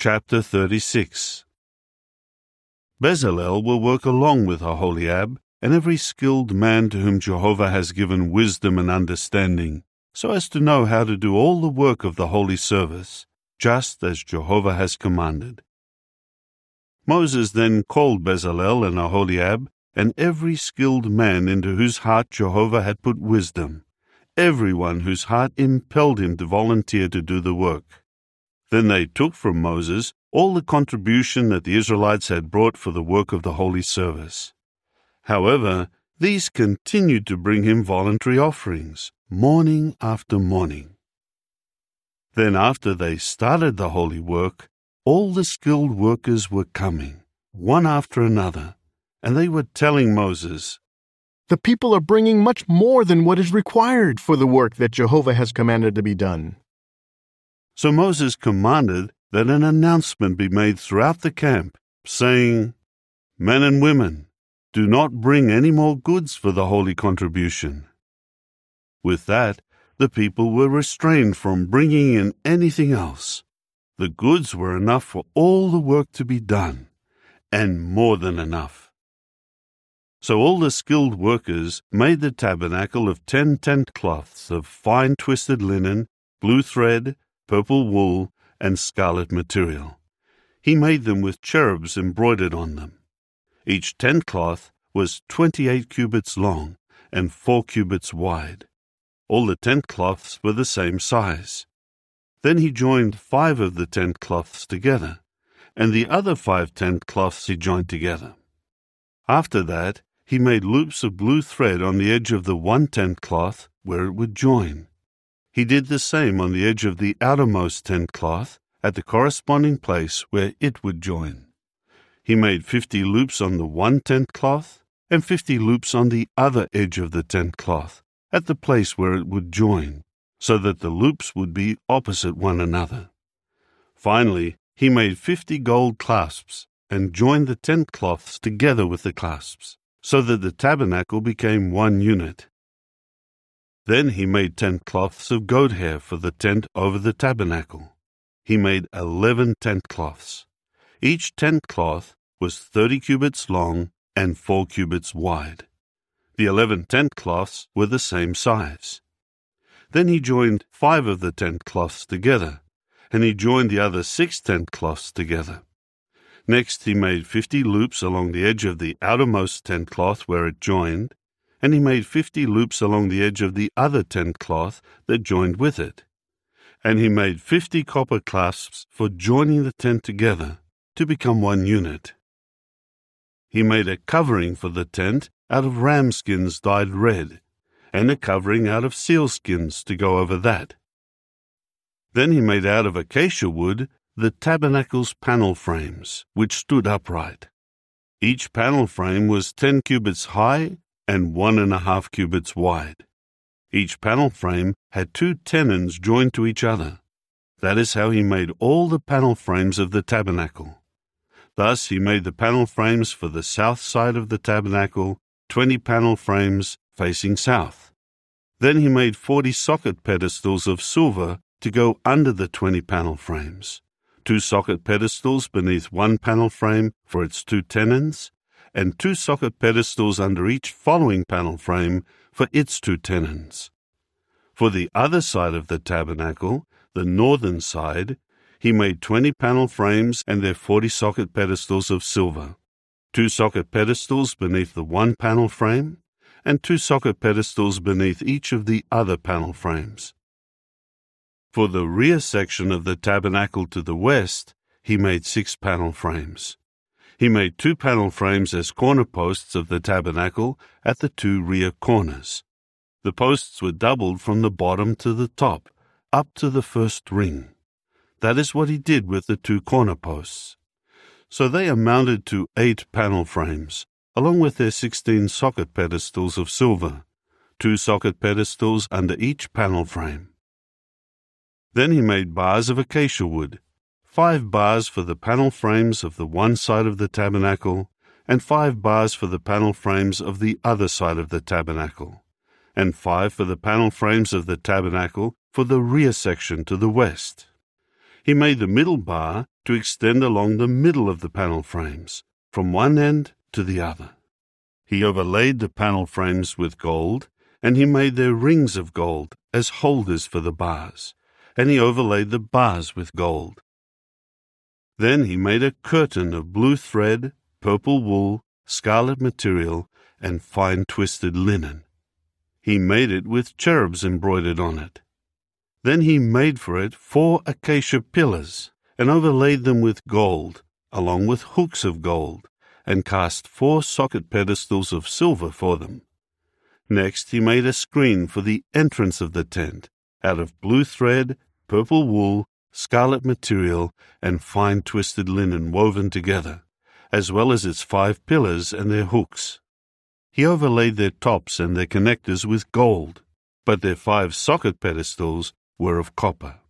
Chapter 36. Bezalel will work along with Aholiab and every skilled man to whom Jehovah has given wisdom and understanding, so as to know how to do all the work of the holy service, just as Jehovah has commanded. Moses then called Bezalel and Aholiab and every skilled man into whose heart Jehovah had put wisdom, everyone whose heart impelled him to volunteer to do the work. Then they took from Moses all the contribution that the Israelites had brought for the work of the holy service. However, these continued to bring him voluntary offerings, morning after morning. Then after they started the holy work, all the skilled workers were coming, one after another, and they were telling Moses, "The people are bringing much more than what is required for the work that Jehovah has commanded to be done." So Moses commanded that an announcement be made throughout the camp, saying, "Men and women, do not bring any more goods for the holy contribution." With that, the people were restrained from bringing in anything else. The goods were enough for all the work to be done, and more than enough. So all the skilled workers made the tabernacle of 10 tent cloths of fine twisted linen, blue thread, purple wool, and scarlet material. He made them with cherubs embroidered on them. Each tent cloth was 28 cubits long and 4 cubits wide. All the tent cloths were the same size. Then he joined 5 of the tent cloths together, and the other 5 tent cloths he joined together. After that, he made loops of blue thread on the edge of the one tent cloth where it would join. He did the same on the edge of the outermost tent cloth at the corresponding place where it would join. He made 50 loops on the one tent cloth and 50 loops on the other edge of the tent cloth at the place where it would join, so that the loops would be opposite one another. Finally, he made 50 gold clasps and joined the tent cloths together with the clasps, so that the tabernacle became one unit. Then he made tent cloths of goat hair for the tent over the tabernacle. He made 11 tent cloths. Each tent cloth was 30 cubits long and 4 cubits wide. The 11 tent cloths were the same size. Then he joined 5 of the tent cloths together, and he joined the other 6 tent cloths together. Next he made 50 loops along the edge of the outermost tent cloth where it joined, and he made 50 loops along the edge of the other tent cloth that joined with it. And he made 50 copper clasps for joining the tent together to become one unit. He made a covering for the tent out of ram skins dyed red, and a covering out of seal skins to go over that. Then he made out of acacia wood the tabernacle's panel frames, which stood upright. Each panel frame was 10 cubits high and 1.5 cubits wide. Each panel frame had 2 tenons joined to each other. That is how he made all the panel frames of the tabernacle. Thus he made the panel frames for the south side of the tabernacle, 20 panel frames facing south. Then he made 40 socket pedestals of silver to go under the 20 panel frames, 2 socket pedestals beneath one panel frame for its 2 tenons, and 2 socket pedestals under each following panel frame for its 2 tenons. For the other side of the tabernacle, the northern side, he made 20 panel frames and their 40 socket pedestals of silver, 2 socket pedestals beneath the one panel frame, and 2 socket pedestals beneath each of the other panel frames. For the rear section of the tabernacle to the west, he made 6 panel frames. He made 2 panel frames as corner posts of the tabernacle at the 2 rear corners. The posts were doubled from the bottom to the top, up to the first ring. That is what he did with the 2 corner posts. So they amounted to 8 panel frames, along with their 16 socket pedestals of silver, 2 socket pedestals under each panel frame. Then he made bars of acacia wood, 5 bars for the panel frames of the one side of the tabernacle, and 5 bars for the panel frames of the other side of the tabernacle, and 5 for the panel frames of the tabernacle for the rear section to the west. He made the middle bar to extend along the middle of the panel frames, from one end to the other. He overlaid the panel frames with gold, and he made their rings of gold as holders for the bars, and he overlaid the bars with gold. Then he made a curtain of blue thread, purple wool, scarlet material, and fine twisted linen. He made it with cherubs embroidered on it. Then he made for it 4 acacia pillars, and overlaid them with gold, along with hooks of gold, and cast 4 socket pedestals of silver for them. Next he made a screen for the entrance of the tent, out of blue thread, purple wool, scarlet material, and fine twisted linen woven together, as well as its 5 pillars and their hooks. He overlaid their tops and their connectors with gold, but their 5 socket pedestals were of copper.